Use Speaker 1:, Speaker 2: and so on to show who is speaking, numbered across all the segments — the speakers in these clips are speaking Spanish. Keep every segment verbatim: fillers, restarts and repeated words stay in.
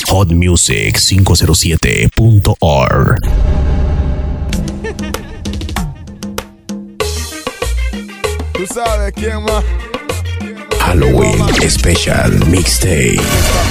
Speaker 1: hot music cinco cero siete punto org.
Speaker 2: Tú sabes quién más.
Speaker 1: Halloween Special Mixtape.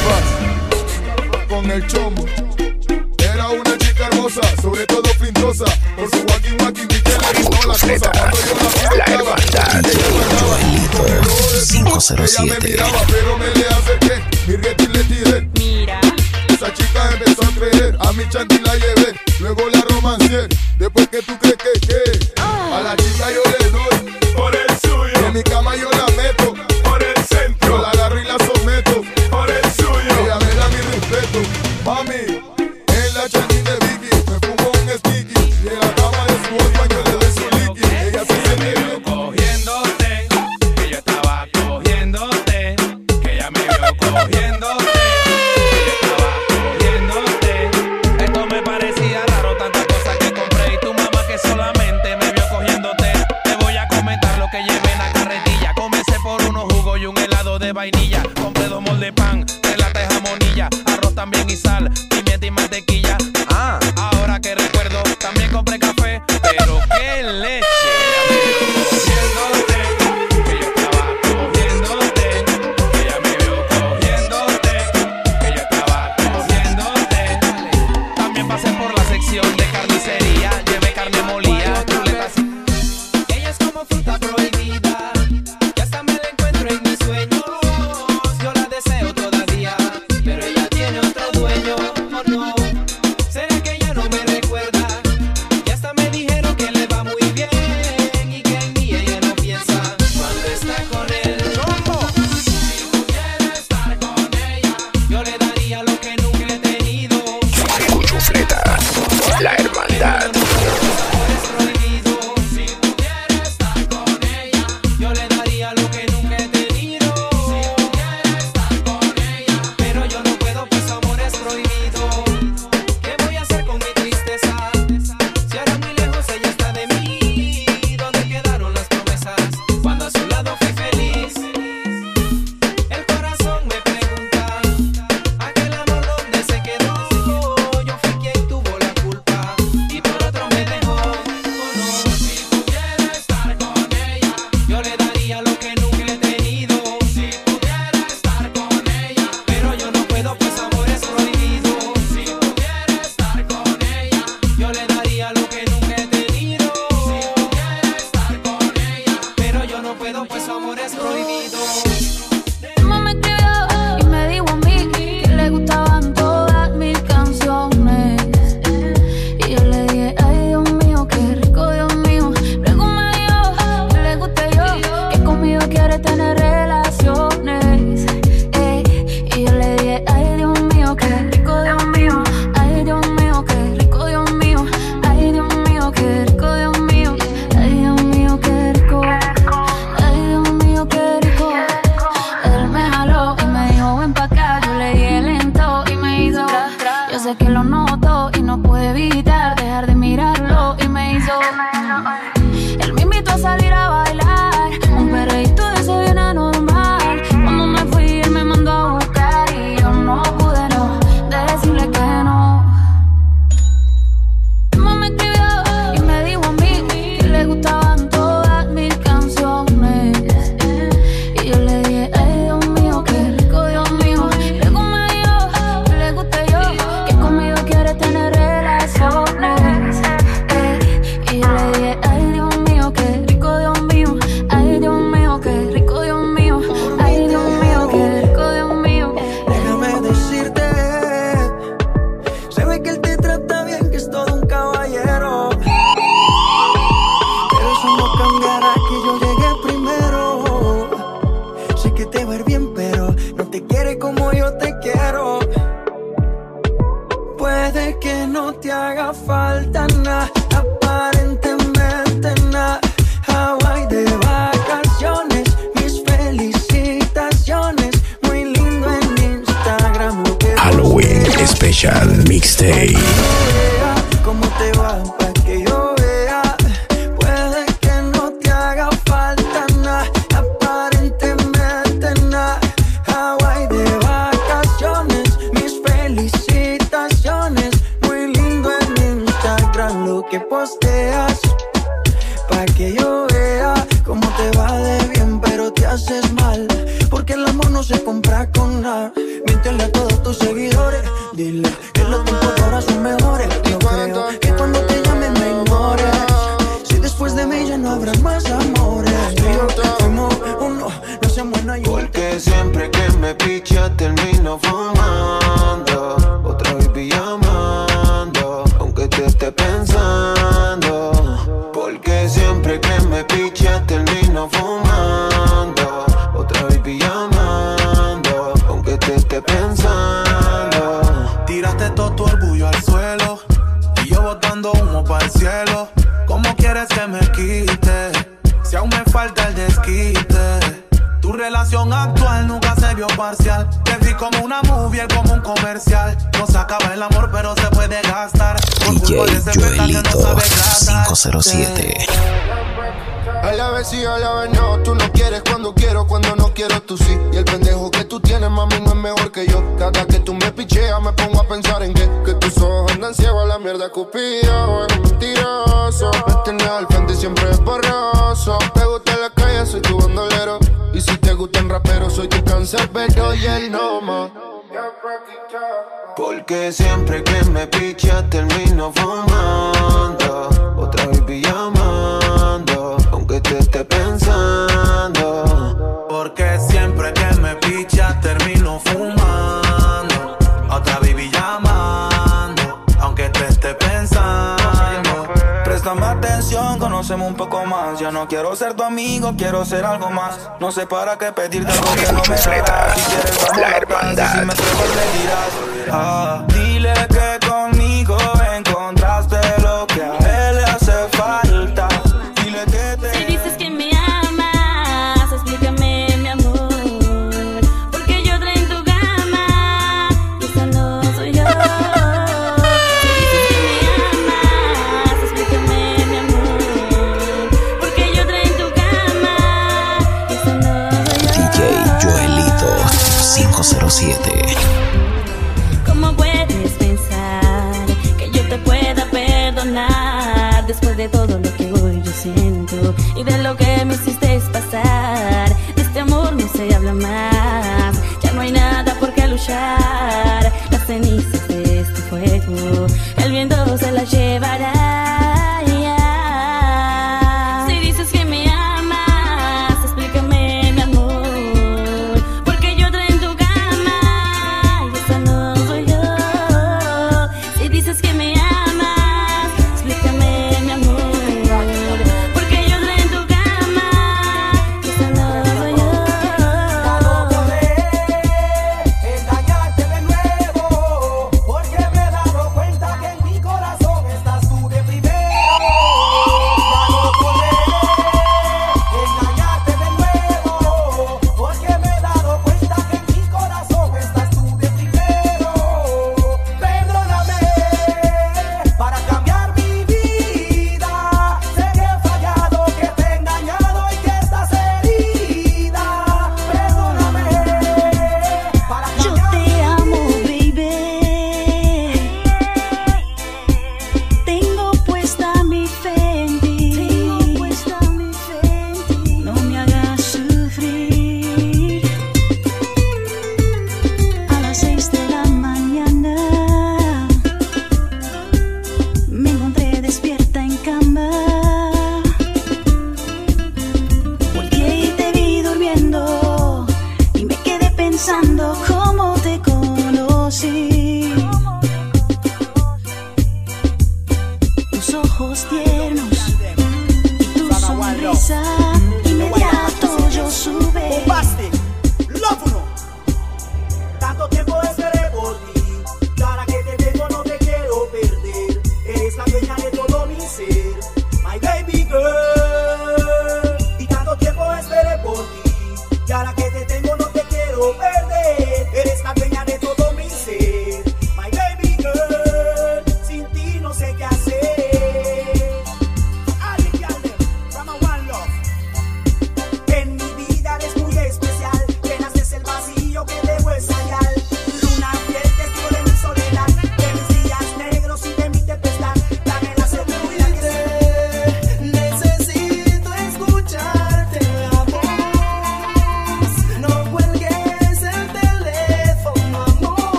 Speaker 2: Con el chombo. Era una chica hermosa, sobre todo flintosa. Por su walking walking vi que le gustó la cosa. Cuando yo la
Speaker 1: La hermandad Joelito cinco cero siete.
Speaker 2: Ella me miraba pero me le acerqué. Mi reto le tiré.
Speaker 3: Mira.
Speaker 2: Esa chica empezó a creer. A mi chanti la llevé. Luego la romancé. Después que tú crees que qué. A la chica yo le doy por el suyo. En mi cama yo la meto por el centro. Yo la agarro y la someto por el suyo. Ella me da mi respeto. Mami, en la chanti de Vicky me fumo un sticky. Y en la cama de su otro yo le doy su liqui. Ella se siente bien
Speaker 4: cogiéndote, que yo estaba cogiéndote, que ella me vio cogiéndote, que yo estaba cogiéndote. Esto me parecía raro, tantas cosas que compré y tu mamá que solamente me vio cogiéndote. Te voy a comentar lo que llevé en la carretilla. Comencé por unos jugos y un helado de vainilla. Compré dos moldes de pan, tres latas de jamonilla, arroz también y sal, pimienta y mantequilla. Ah, ahora que recuerdo, también compré café, pero qué leche.
Speaker 1: Special Mixtape.
Speaker 5: ¿Cómo te va? Pa' que yo vea. Puede que no te haga falta nada, aparentemente nada. Hawaii de vacaciones, mis felicidades. posteas, pa' que yo vea cómo te va de bien, pero te haces mal, porque el amor no se compra con nada. Míntele a todos tus seguidores, dile que los tiempos de ahora son mejores. Yo creo que cuando te llamen me ignores, si después de mí ya no habrá más amores. Fuimos uno, no se muera yo.
Speaker 3: Porque siempre que me picha termino fumando, otra vez llamando, aunque te esté pensando. Porque siempre que me picha termino fumando, otra vez llamando, aunque te esté pensando.
Speaker 6: Tiraste todo tu orgullo al suelo y yo botando humo para el cielo. ¿Cómo quieres que me quite si aún me falta el desquite? Tu relación actual nunca se vio parcial. Te vi como una movie, como un comercial. No se acaba el amor, pero se puede gastar.
Speaker 1: D J Joelito cinco cero siete.
Speaker 2: A la vez sí, a la vez no. Tú no quieres cuando quiero, cuando no quiero tú sí. Y el pendejo que tú tienes, mami, no es mejor que yo. Cada que tú me picheas me pongo a pensar en que Que tus ojos andan ciegos, a la mierda cupido. Eres mentiroso, me tienes al frente y siempre es borroso. Te gusta la calle, soy tu bandolero. Y si te gustan raperos, soy tu cancerbero y el no más.
Speaker 3: Porque siempre que me picha termino fumando, otra vez llamando, aunque te esté pensando.
Speaker 6: Porque siempre que me picha termino fumando, otra baby llamando, aunque te esté pensando.
Speaker 5: Préstame atención, conocemos un poco más. Ya no quiero ser tu amigo, quiero ser algo más. No sé para qué pedirte algo que no me darás. Si quieres vamos
Speaker 1: La
Speaker 5: a
Speaker 1: hermandad.
Speaker 5: si me atrevo le dirás. Ah, dile que conmigo encontraste lo que a él le hace falta. Dile que te...
Speaker 7: Si dices que me amas, explícame mi amor, porque yo trae en tu cama y esa no soy yo. Si dices que me amas, explícame mi amor, porque yo trae en tu cama y esa no soy yo.
Speaker 1: D J Joelito cinco cero siete.
Speaker 7: ¿Cómo puedes pensar que yo te pueda perdonar después de todo lo que hoy yo siento y de lo que me hiciste pasar? De este amor no se habla más, ya no hay nada por qué luchar. Las cenizas de este fuego, el viento se las llevará. Si dices que me amas, explícame mi amor, porque yo trae en tu cama y esa no soy yo. Si dices que me amas, explícame mi amor, porque yo trae en tu cama y esa no soy yo.
Speaker 5: engañarte de nuevo.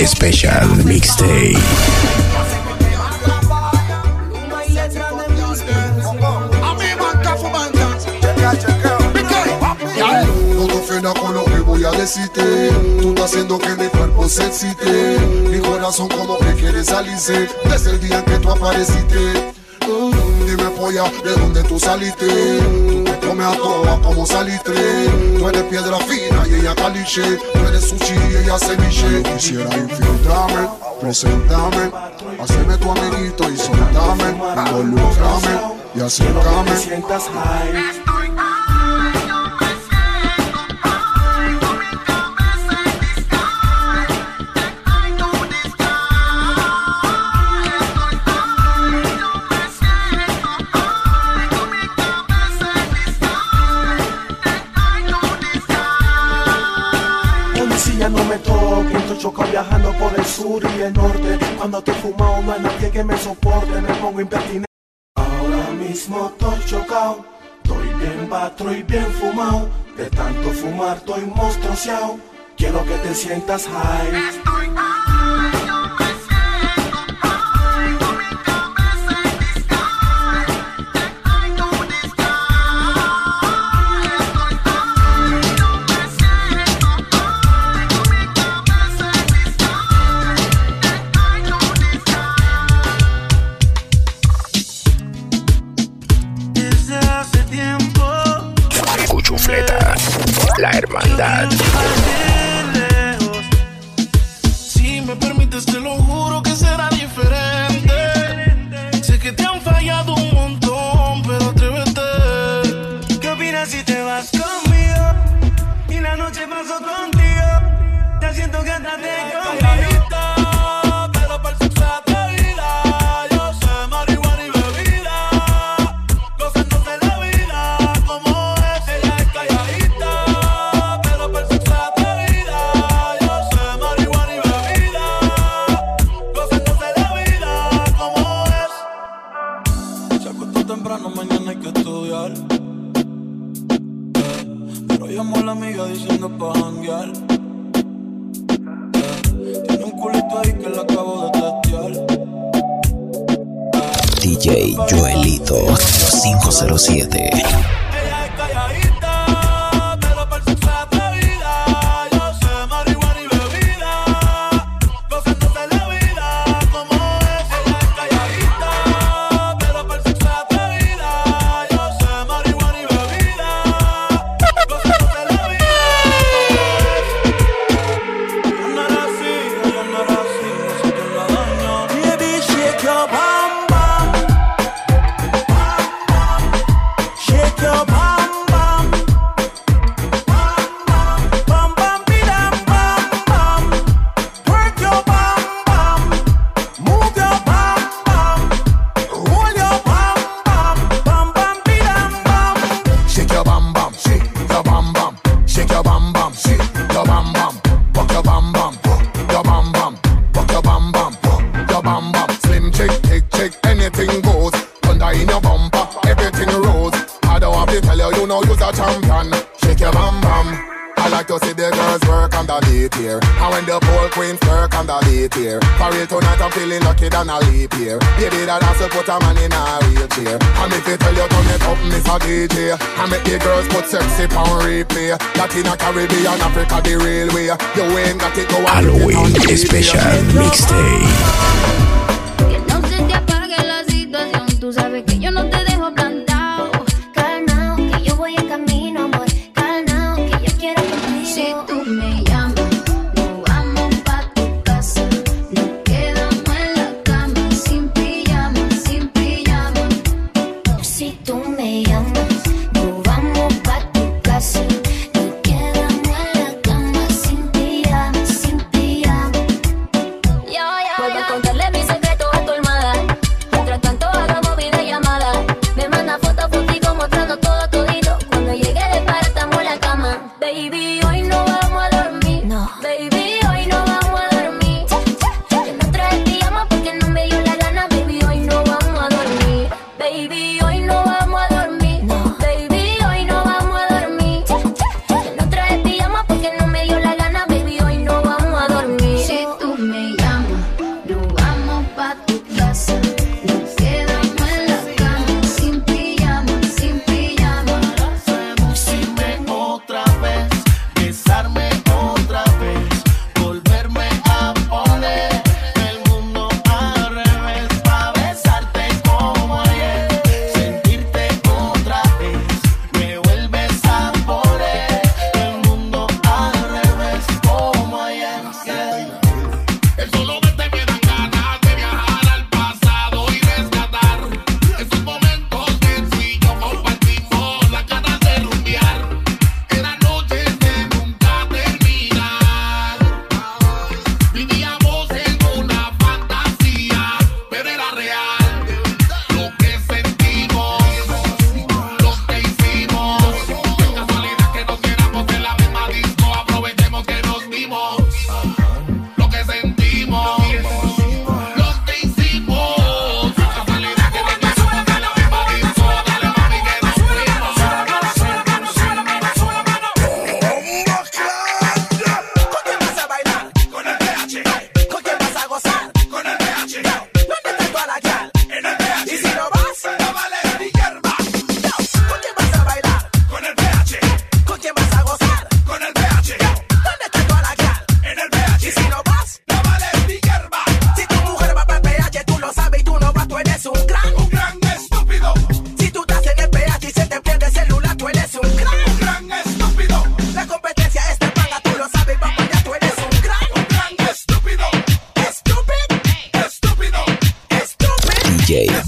Speaker 1: Special Mixtape.
Speaker 2: No te ofendas con lo que voy a decirte. Tú estás haciendo que mi cuerpo se excite. Mi corazón como que quiere salirse desde el día en que tú apareciste. Mm, dime polla, ¿de dónde tú saliste? Tú te comes a todas como salitre. Tú eres piedra fina y ella caliche. Tú eres sushi y ella ceviche. Quisiera infiltrarme, presentarme, hacerme tu amiguito y soltarme, involucrarme y acercarme.
Speaker 8: No me toque, estoy chocado viajando por el sur y el norte. Cuando estoy fumado no hay nadie que me soporte, me pongo impertinente. Ahora mismo estoy chocado, estoy bien batro y bien fumado. De tanto fumar estoy monstruoseado, quiero que te sientas high.
Speaker 1: La hermandad.
Speaker 9: Si me permites te lo juro que será diferente. Sé que te han fallado un montón, pero atrévete.
Speaker 8: ¿Qué opinas si te vas conmigo? Y la noche paso contigo. Te siento que andas de conmigo.
Speaker 9: Pero para el sexo atrevida. Yo sé marihuana y bebida. Gozándose la vida como es. Ella es calladita.
Speaker 8: Mañana hay que estudiar, eh, pero llamo a la amiga diciendo pa' janguear. eh, Tiene un culito ahí que la acabo de testear.
Speaker 1: D J Joelito cinco cero siete.
Speaker 2: Put a man in a wheelchair. And if you tell you turn it up, Mister D J, I make the girls put sexy on replay. That in a Caribbean, Africa, the railway. You ain't got it go on.
Speaker 1: Halloween Special Mixtape.
Speaker 10: Que no se te apague la situación. Tú sabes que yo no te dejo plantado. Calmao, que yo voy en camino, amor. Calmao, que yo quiero contigo. Si tú me llamas, nos vamos pa' tu casa. Nos quedamos en la cama sin pijama. Si tú me llamas, nos vamos pa' tu casa. Nos quedamos en la cama sin pijama, sin pijama. Yo, yo, puedo contarle mis secretos a tu almohada. Mientras tanto hagamos videollamada. Me manda fotos, fotitos mostrando todo todito. Cuando llegue de para estamos en la cama. Baby, hoy no vamos a dormir. No. Baby, hoy no vamos a dormir. Que no traes pijama porque no me dio la gana. Baby, hoy no vamos a dormir. Baby, hoy no vamos a dormir. No. Baby, hoy no vamos a dormir. Que no traes pijama porque no me dio la gana. Baby, hoy no vamos a dormir. Si tú me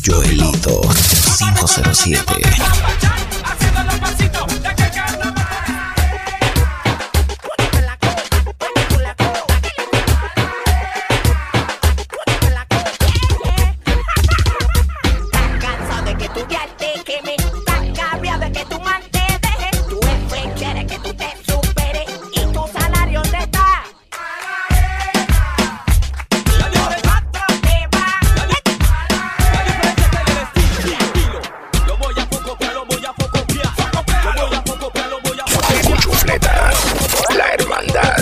Speaker 1: Joelito cinco cero siete.
Speaker 4: Haciendo los pasitos de que carnaval.
Speaker 1: La hermandad.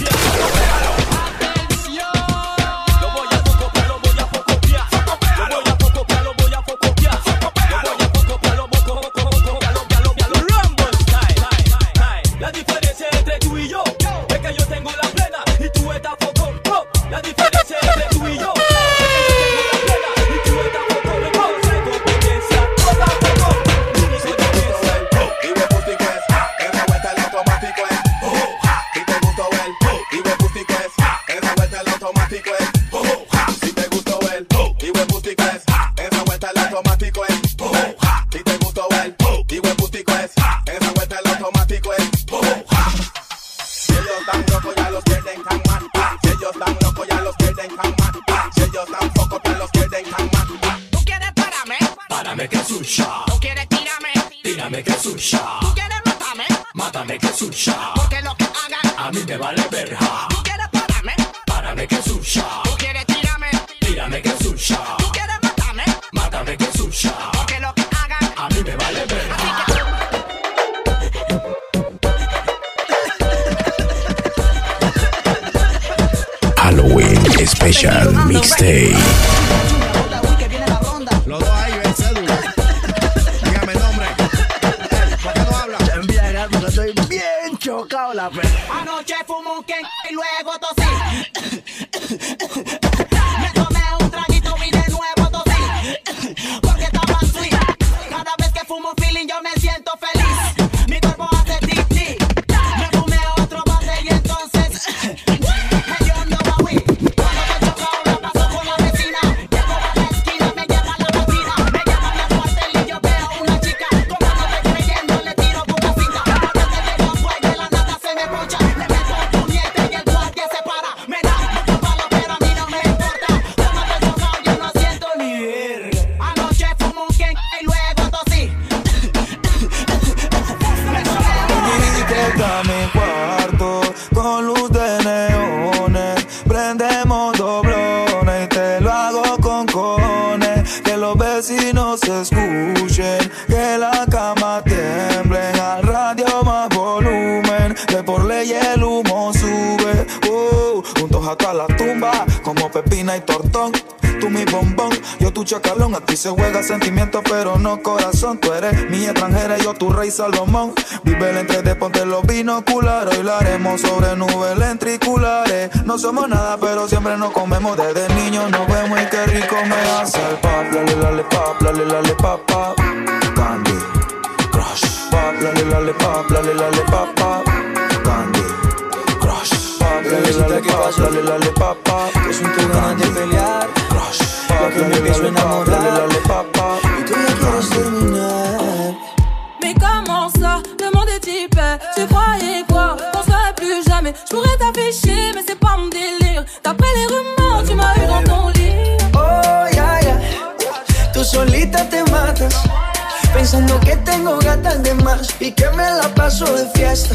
Speaker 9: La diferencia entre tú y yo es que yo tengo la plena y tú estás foco. La diferencia entre tú y yo es que yo tengo la plena y tú estás foco. Se competencia, toda foco. Se competencia.
Speaker 11: Y me gustico es, esa vuelta el automático es. Si te gustó él, y me gustico es, esa vuelta el automático es. Si te gustó él, y me gustico es, esa vuelta el automático es. Si te gustó él, y me gustico es, esa vuelta el automático es. Si ellos están locos ya los quieren camar. Si ellos están locos ya los quieren camar. Si ellos están focos ya los quieren camar.
Speaker 9: ¿Tú quieres pararme?
Speaker 11: Párame que es un shot.
Speaker 9: ¿Tú quieres tirarme?
Speaker 11: Tírame que es un shot.
Speaker 9: ¿Tú quieres matarme?
Speaker 11: Mátame que es un shot.
Speaker 9: Porque lo que hagan
Speaker 11: A mí me vale verja.
Speaker 9: ¿Tú quieres pararme?
Speaker 11: Párame que es un shot.
Speaker 9: ¿Tú quieres tirarme?
Speaker 11: Tírame que es un shot.
Speaker 9: ¿Tú quieres matarme?
Speaker 11: Mátame que es un shot.
Speaker 9: Porque lo que hagan
Speaker 11: A mí me vale verja.
Speaker 1: Halloween Special Mixtape.
Speaker 12: Los dos ahí ven cédula. Dígame el nombre. ¿Por qué no habla?
Speaker 5: Envía gato, estoy bien chocado la fe.
Speaker 9: Anoche fumo un Ken y luego tosí. Me tomé un traguito y de nuevo tosí. Porque estaba sweet. Cada vez que fumo un feeling yo me siento feliz. Mi cuerpo hace tic-tic. Me fumé otro bate y entonces yo no me fui. Cuando me chocó la paso con la vecina. Llego a la esquina, me lleva la bocina. Me llama mi cuartel y yo veo una chica. Como no estoy creyendo le tiro con una cinta. Cada vez que llego fue de la nada se me poncha. Le meto un puñete y el guardia se para. Me da un palo pero a mí no me importa. Como estoy chocado yo no siento ni verga. Anoche fumo un Ken y luego tosí.
Speaker 6: Llega a mi cuarto con luz de neones. Prendemos doblones y te lo hago con cojones. Que los vecinos se escuchen, que la cama tiemble. Al radio más volumen, que por ley el humo sube. Uh, juntos hasta la tumba, como Pepina y Tortón. Tú mi bombón, yo tu chacalón. A ti se juega sentimientos pero no corazón. Tú eres mi extranjera y yo tu rey Salomón. Vive el entre de ponte los binoculares. Hoy la haremos sobre nubes lentriculares. No somos nada pero siempre nos comemos. Desde niños nos vemos y qué rico me hace el pop. Lale lale pop, lale lale pop pop. Candy Crush. Pop lale lale pop, lale lale pop pop. Candy Crush. Pop lale lale pop, lale lale pop pop.
Speaker 5: Que son tus ganas de pelear.
Speaker 6: Lo
Speaker 5: que me empiezo a enamorar.
Speaker 6: Y
Speaker 5: tú ya quieres terminar.
Speaker 13: Mais comment ça, le monde est hyper. Tu croyais quoi, qu'on serait plus jamais. Je pourrais t'afficher, mais c'est pas mon délire. D'après les rumeurs, tu m'as eu dans ton lit.
Speaker 5: Oh, ya, ya. Tú solita te matas, pensando que tengo gatas de más y que me la paso de fiesta.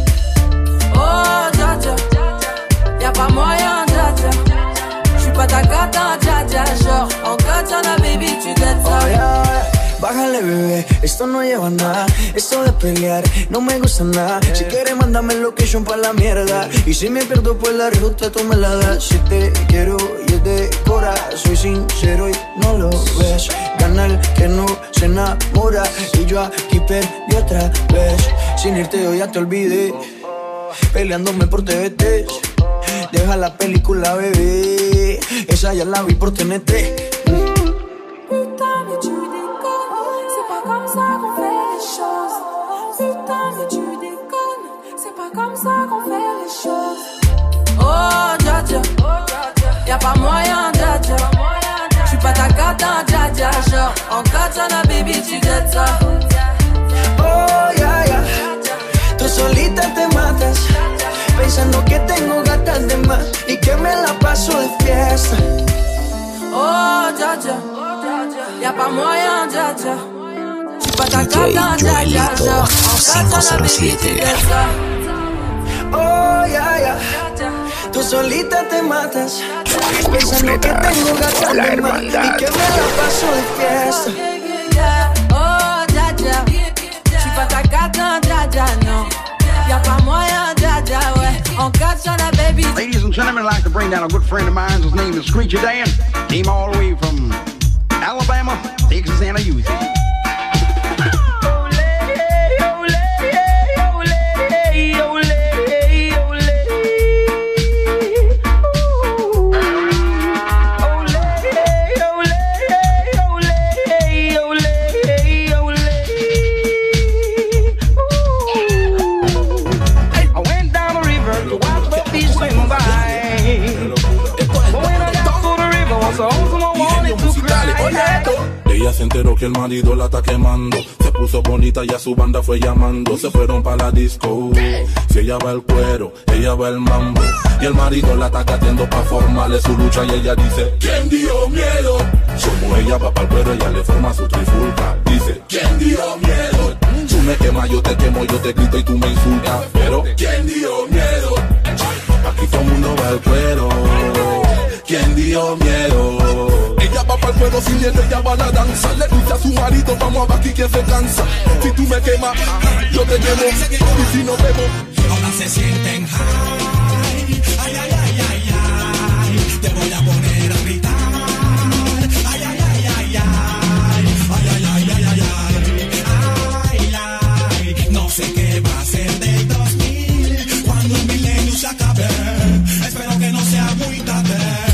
Speaker 13: Oh, dja dja, y'a pas moyen, dja dja. J'suis pas ta gata, dja dja. Genre, en katana, baby, tu dettes ça.
Speaker 5: Oh, ya, ya. Bájale, bebé, esto no lleva nada. Esto de pelear no me gusta nada. Si quieres, mándame el location pa' la mierda. Y si me pierdo por la ruta, tú me la das. Si te quiero y es de cora, soy sincero y no lo ves. Gana el que no se enamora. Y yo aquí perdí otra vez. Sin irte yo ya te olvidé. Peleándome por T V T. Deja la película, bebé. Esa ya la vi por T N T.
Speaker 13: Putain, mais tu déconnes. C'est pas comme ça qu'on fait les choses. Putain, mais tu déconnes. C'est pas comme ça qu'on fait les choses. Oh, dja dja. Y'a pas moyen, dja dja. J'suis pas ta gata, dja dja. Genre, en Katana, baby, tu get ça.
Speaker 5: Oh, yeah, yeah. Tú solita te matas, pensando que tengo gatas de más y que me la paso de fiesta.
Speaker 13: Oh, dja dja, y'a pas moyen, dja dja. J'suis pas ta cata, dja dja dja. En Katana, baby, tu get ça.
Speaker 5: Oh, yeah, yeah. Tú solita te matas, pensando que tengo gatas de más y que me la paso de fiesta.
Speaker 13: Oh, dja dja, j'suis pas ta cata, dja dja, non. Y'a pas moyen, dja dja, ouais. En Katana, baby.
Speaker 14: Ladies and gentlemen, I'd like to bring down a good friend of mine. His name is Screecher Dan. Came all the way from Alabama, Texas, and a youth.
Speaker 15: Ella se enteró que el marido la está quemando. Se puso bonita y a su banda fue llamando. Se fueron para la disco. Si ella va el cuero, ella va el mambo. Y el marido la está catiendo pa' formarle su lucha. Y ella dice, ¿quién dio miedo? Como ella va para el cuero, ella le forma su trifulca. Dice, ¿quién dio miedo? Tú me quemas, yo te quemo, yo te grito y tú me insultas. Pero, ¿quién dio miedo? Aquí todo el mundo va al cuero. ¿Quién dio miedo? Ella va para el fuego sin miedo, ella va a la danza. Le dice a su marido, vamos a ver aquí quién se cansa. Si tú me quemas, yo te quemo. Y si nos vemos, ahora se sienten high. Ay, ay, ay, ay, ay. Te voy a poner a gritar. Ay, ay, ay, ay, ay. Ay, ay, ay, ay, ay, ay. Ay, ay. No sé qué va a ser del dos mil cuando el milenio se acabe. Espero que no sea muy tarde.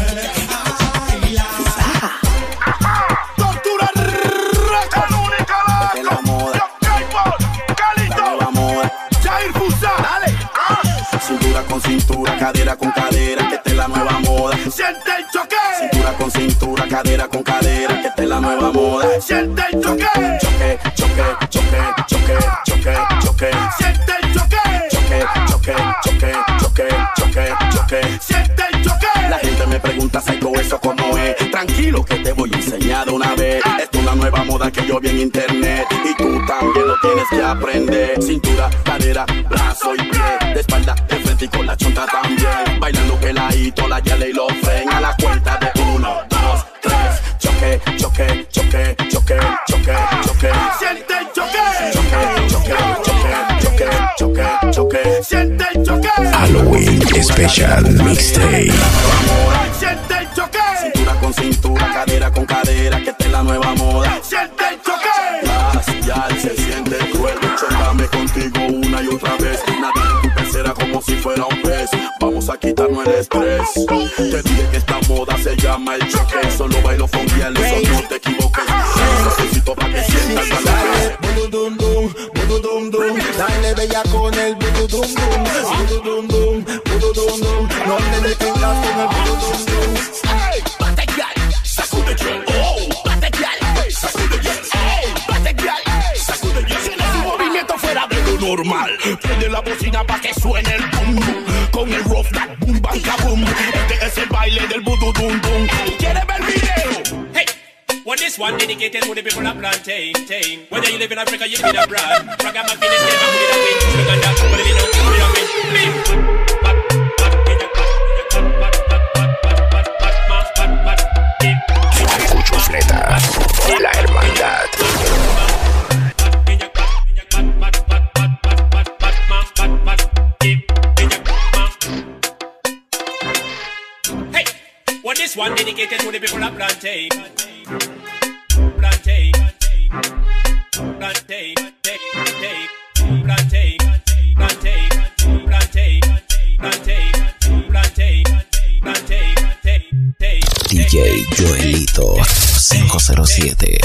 Speaker 15: Con cintura, cadera con cadera, que esta es la nueva moda. Siente el choque. Cintura con cintura, cadera con cadera, que esta es la nueva moda. Siente el choque. Choque, choque, choque, choque, choque, choque. Siente el choque. Choque, choque, choque, choque, choque, choque. Siente el choque. La gente me pregunta, ¿Psycho eso cómo es? Tranquilo que te voy a enseñar de una vez. Esto es una nueva moda que yo vi en internet y tú también lo tienes que aprender. Cintura, cadera, brazo y pie, de espalda, de frente y con la chonta también. Bailando peladito, la yale y lo fren. A la cuenta de uno, dos, tres. Choque, choque, choque, choque, choque, choque. Siente el choque. Choque, choque, choque, choque, choque, choque. Siente el choque.
Speaker 1: Halloween Special Mixtape.
Speaker 15: Siente el choque. Cintura con cintura, cadera con cadera, que esta es la nueva moda. Siente el choque. Glacial, se siente cruel. Chócame contigo una y otra vez. Nadie en tu pecera como si fuera un pez. Vamos a quitarnos el estrés. Te dije que esta moda se llama el choque. Solo bailo fungial, eso no te equivoques. Necesito para que sientas la vez.
Speaker 2: Bududum dum, bududum dum. Dale bella con el bududum dum. Bududum dum, bududum dum. No te detengas con el bududum dum. Hey, bate gal, sacude gal. Oh, bate gal, sacude gal. Hey, bate gal, sacude gal. Tienes un movimiento fuera de lo normal. Prende la bocina para que suene el boom boom. Con el rough that boom bang kaboom. Este es el baile del bududum dum. ¿Quieres ver el video?
Speaker 16: Hey. Well, this one dedicated to the people of plantain, tain. Whether you live in Africa, you live in abroad. Ragamuffin is never put it away. Look at that, put it in, put it away. Blim.
Speaker 1: Cuchufleta, la hermandad.
Speaker 16: Hey, well, this one dedicated to the people of plantain. Plantain, plantain, plantain, plantain, plantain, plantain, plantain, plantain, plantain.
Speaker 1: D J Joelito cinco cero siete.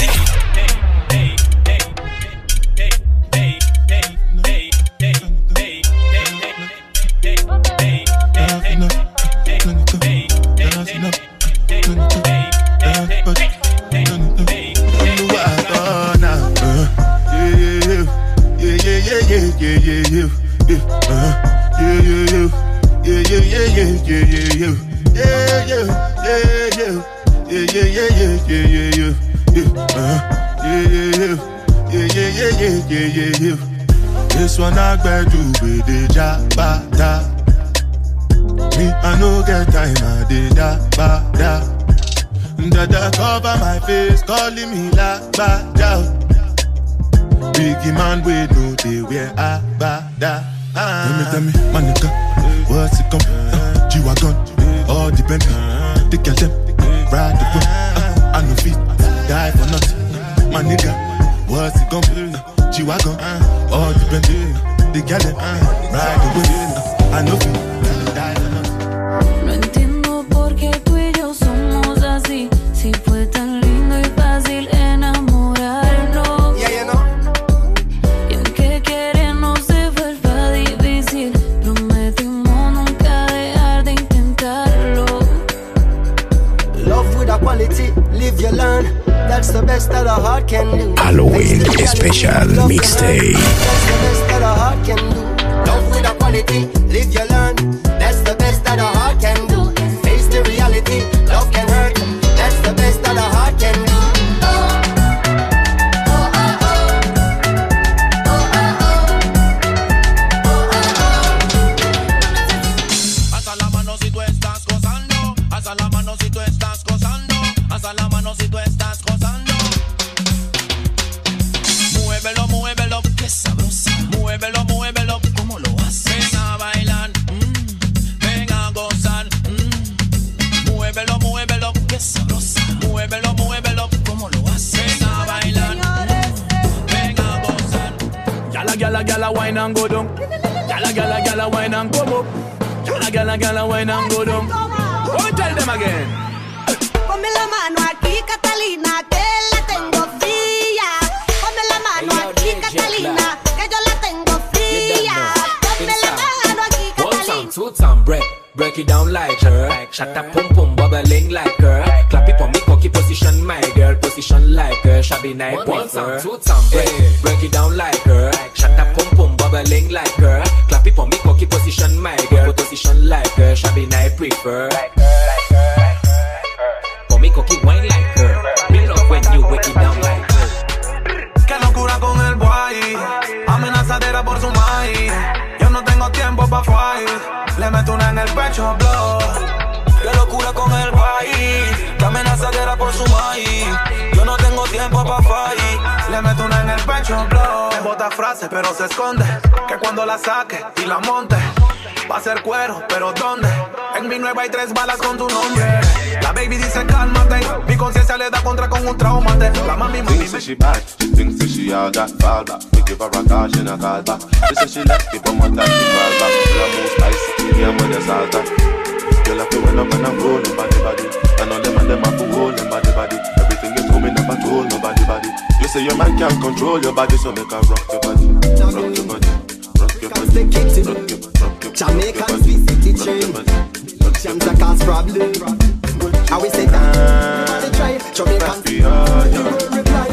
Speaker 2: yeah, yeah, yeah, yeah, yeah, yeah, yeah, yeah, yeah, yeah, yeah, yeah, yeah, yeah, uh-huh. yeah, yeah, yeah, yeah, yeah, yeah, yeah, yeah, yeah. This one I better do with the jabata. Me, I no get time, I did da ba da. Dada cover my face, calling me la ba da. Biggie man, we know they wear a ba da. Tell me, tell me, my nigga, what's it come? Uh, G-Wagon, all depend. They kill them, ride the whip. Uh, I no fit, die for nothing. My nigga, what's it come? Uh, G-Wagon, all depend. They kill them, ride the whip. Uh, I no fit, die for nothing.
Speaker 7: No entiendo por qué tú y yo somos así. Si fue tan lindo y fácil enamorarnos.
Speaker 17: Yeah, you know.
Speaker 7: Y aunque querernos se vuelva difícil, prometimos nunca dejar de intentarlo.
Speaker 17: Love with a quality, live you learn. That's the best that a heart can do.
Speaker 1: Halloween Special Mixtape.
Speaker 17: That's the best that a heart can do. Love with a quality, live you learn. That's the best that a heart can do. Face the reality, love can hurt. That's the best that a heart can do.
Speaker 6: Alza la mano si tú estás gozando. Alza la mano si tú estás gozando. Alza la mano si tú estás gozando. Muévelo, muévelo, qué sabrosa. Muévelo, muévelo, ¿cómo lo haces? Ven a bailar, mm, ven a gozar, mm. Muévelo, muévelo, qué sabrosa. Muévelo, muévelo, ¿cómo lo haces? Ven a bailar, mm, ven a gozar. Gyala, gyala, gyala, wine and go down. Gyala, gyala, gyala, wine and come up. Gyala, gyala, gyala, wine and go down. Go and tell them again.
Speaker 9: Ponme la mano aquí, Catalina, que la tengo fría. Ponme la mano aquí, Catalina, que yo la tengo fría. Ponme la mano aquí,
Speaker 18: One
Speaker 9: Catalina.
Speaker 18: time, two time, break, break it down like her. Shut up, pum pum, bubbling like her. Clap it for me, cocky position, my girl, position like her. Shabby night, one time, two time, break, break it down like her. Shut up, pum pum, bubbling like her. Clap it for me, cocky position, my girl, position like her. Shabby night, prefer. For me, cocky wine like her. Me love when you break it down like her.
Speaker 6: Qué locura con el boy, amenazadera por su maíz. Yo no tengo tiempo pa' fight, le meto una en el pecho, blow. Qué locura con el boy, que amenazadera por su maíz. Yo no tengo tiempo pa' fight, le meto una en el pecho, blow. Me bota frase pero se esconde, que cuando la saque y la monte va a ser cuero, pero ¿dónde? En mi nueva hay tres balas con tu nombre. La baby dice cálmate, mi conciencia le da contra con un traumante. La mami mami
Speaker 19: Thinks that she bad, she thinks that she all that fall back. We give her a call, she not call back. She said she left it, but one time she call back. She a move spicy, yeah, when there's all that. Girl, I feel when I'm when I'm rolling body body. I know them and them have to hold them body body. Everything you told me never told nobody body. You say your man can't control your body, so make her rock your body, rock your body, rock your body, rock your body.
Speaker 17: Jamaican sweet city train. Jams a cause problem. How we say that? Everybody try. Jamaican sweet reply.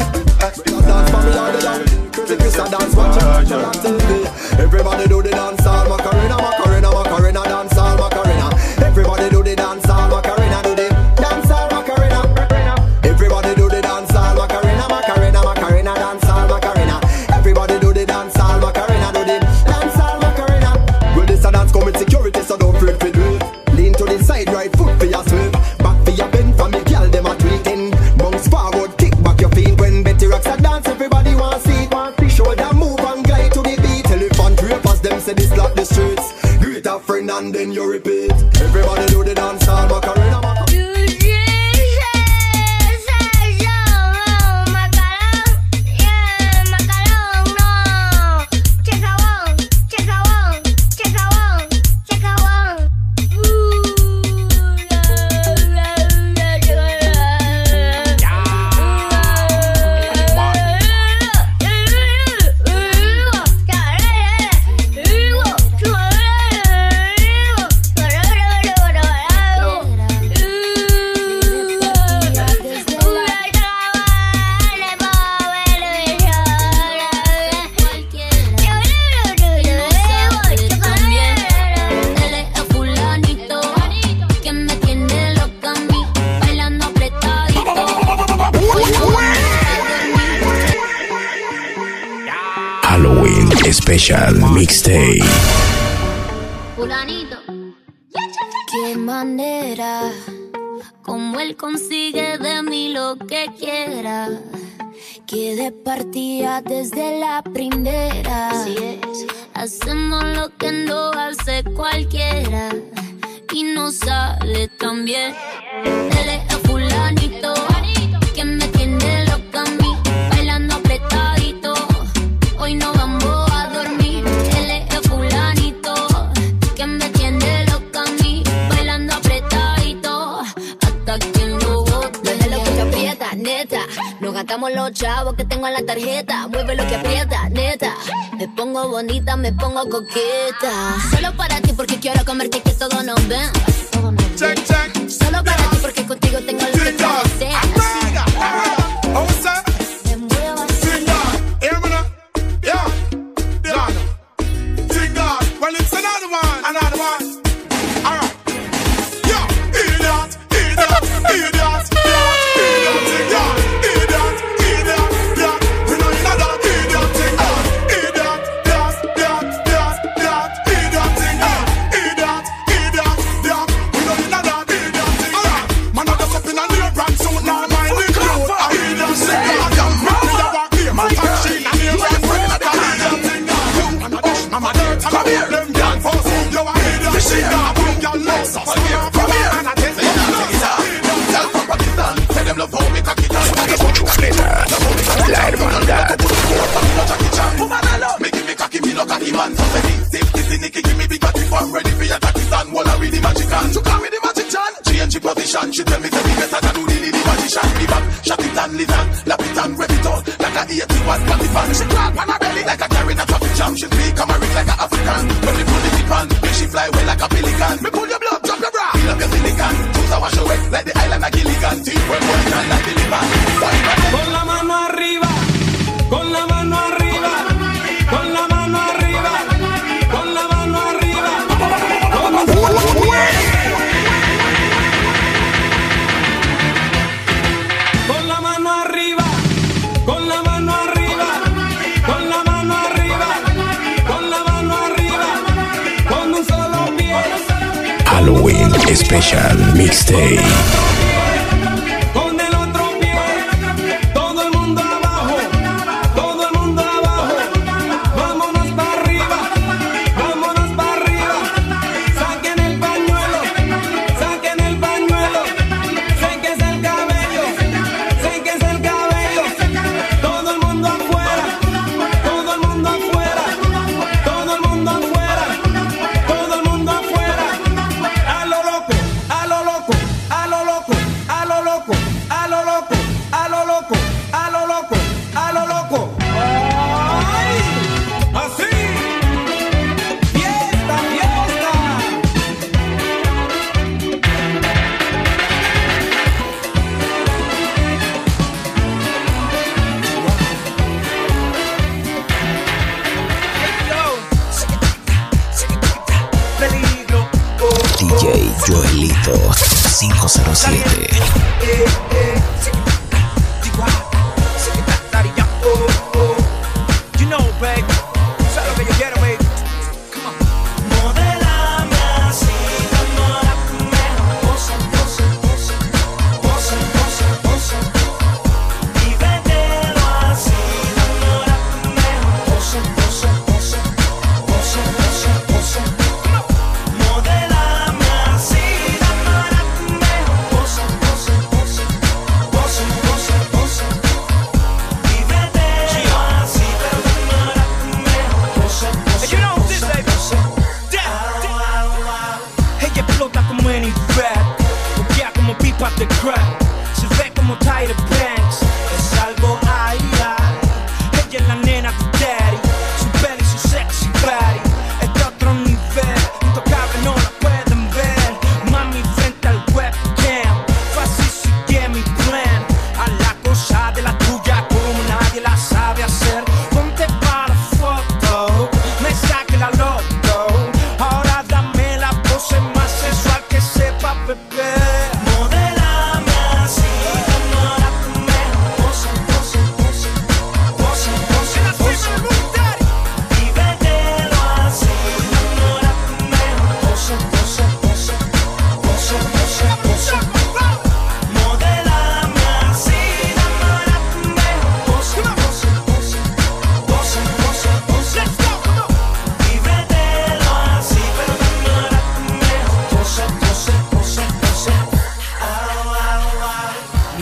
Speaker 17: Dance for me all the long. Crazy Chris a dance watch on T V. Everybody do the dance all Macarena, Macarena, Macarena, dance all Macarena. Everybody do the dance all Macarena, do the dance all Macarena. Everybody do the dance all Macarena, Macarena, Macarena, dance all Macarena. Everybody do the dance all Macarena, do the dance all Macarena. Well, this a dance come with security, so don't flip it. Lean to the side, right foot for your sweep. Back for your bend, from the girl, them a tweaking. Bounce forward, kick back your feet. When Betty rocks a dance, everybody want see it. Shoulder move and glide to the beat. Elephant rappers, them say this like the streets. Greet a friend and then you repeat. Everybody do the dance all Macarena, Macarena.
Speaker 10: Yeah.
Speaker 1: Special Mixtape.
Speaker 10: Fulanito.
Speaker 7: Qué manera, como él consigue de mí lo que quiera. Que de partida desde la primera.
Speaker 10: Así es.
Speaker 7: Hacemos lo que no hace cualquiera y no sale tan bien. Él es el fulanito que me tiene loca a mí, bailando apretadito. Hoy no vamos a dormir. Él es el fulanito que me tiene loca a mí, bailando apretadito hasta que lo bote.
Speaker 10: Deja lo que te aprieta, neta. Nos gastamos los chavos que tengo en la tarjeta. Mueve lo que aprieta, neta. Me pongo bonita, me pongo coqueta. Solo para ti porque quiero comerte que todo nos ven.
Speaker 2: Check, check.
Speaker 10: Solo para ti porque contigo tengo lo que tú deseas. Me muevo así.
Speaker 2: Well, it's another one, another one. All right. Yo, idiot, idiot, idiot, idiot, idiot, idiot, idiot, idiot. We know you're not that idiot thing. Idiot, idiot, idiot, idiot, idiot thing. Idiot, idiot, idiot. We know you're not that idiot thing. All right. Man, I just up in a new brand suit, now mind the crew. Idiot thing. I can rap with the walk here. My taxi, and new brand suit, I can idiot thing. Mama, come here. Them girl force you a idiot. She a bring your legs up. Come here, come here. And I tell you, tell from Pakistan. Tell them love how me cocky tan.
Speaker 1: Chufleta, la hermandad.
Speaker 11: Me give me cocky, me no cocky man. So say this, if this is Nicky, give me big cocky. I'm ready for your Pakistan. Wanna read the magic hand. You come with the magic chan. Change the position. She tell me say me better than do the the magician. Me back, shot it and listen. Lap it and rep it out. Like a eighty watt party fan. She crack on her belly like a carrying a traffic jam. She speak Amharic like a African. When me pull the tip on, make she fly away like a pelican. Me pull your blood, drop your bra. Feel up your silicon. Choose a wash away like the island of Gilligan. Teeth work working on like the liver.
Speaker 4: Con la mano arriba, con la mano arriba, con la mano arriba, con la mano arriba. Con la mano arriba. Con la mano arriba, con la mano arriba, con la mano arriba, con la mano arriba, con un solo pie.
Speaker 1: Halloween Special Mixtape.
Speaker 4: Con el otro pie, todo el mundo abajo, todo el mundo abajo. Vámonos para arriba, vámonos para arriba. Saquen el pañuelo, saquen el pañuelo. Séquese el cabello, séquese el cabello. Todo el mundo afuera, todo el mundo afuera, todo el mundo afuera, todo el mundo afuera. A lo loco, a lo loco, a lo loco, a lo loco, a lo loco, a lo loco, a lo loco, a lo loco. ¡Ay! Así. Fiesta, fiesta.
Speaker 1: D J Joelito cinco cero siete.
Speaker 4: You know, baby. Sabes lo que yo quiero, baby. Come on. Modelame así, enamórame. Posa, posa, posa. Posa, posa, posa. Y vételo así, enamórame. Posa, posa, posa. Posa, posa, posa. Modelame así, enamórame. Posa, posa, posa.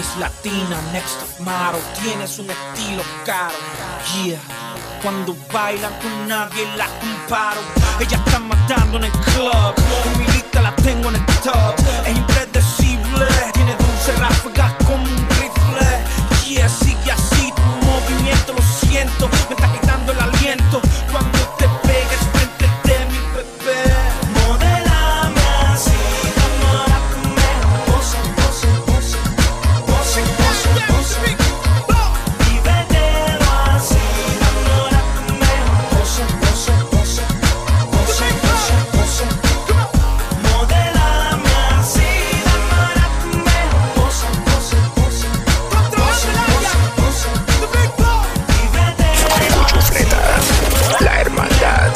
Speaker 20: Es latina, next of model, tienes un estilo caro. Yeah, cuando baila con nadie la comparo. Ella está matando en el club, en mi lista la tengo en el top. Es impredecible, tiene dulce ráfaga como un rifle. Yeah, sigue así, tu movimiento lo siento, me está quitando el aliento. Cuando te pegues frente de mi bebé, modélame así, enamórame, pose, pose, pose, pose, pose, pose. Vívetelo así, enamórame, pose, pose, pose, pose, pose, pose. Modélame así, enamórame, pose, pose, pose, pose, pose, pose.
Speaker 1: Chufleta, la hermandad.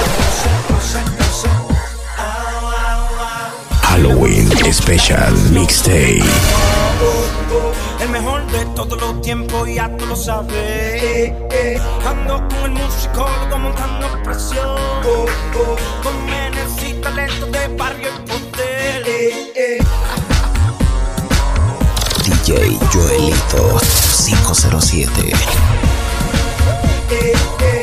Speaker 1: Halloween Special Mixtape.
Speaker 20: El mejor de todos los tiempos, ya tú lo sabes. Eh, eh. Ando con el musicólogo montando presión. Oh, oh. Con menes y talento de barrio y poder. Eh, eh.
Speaker 1: D J Joelito cinco cero siete.
Speaker 20: Eh, eh.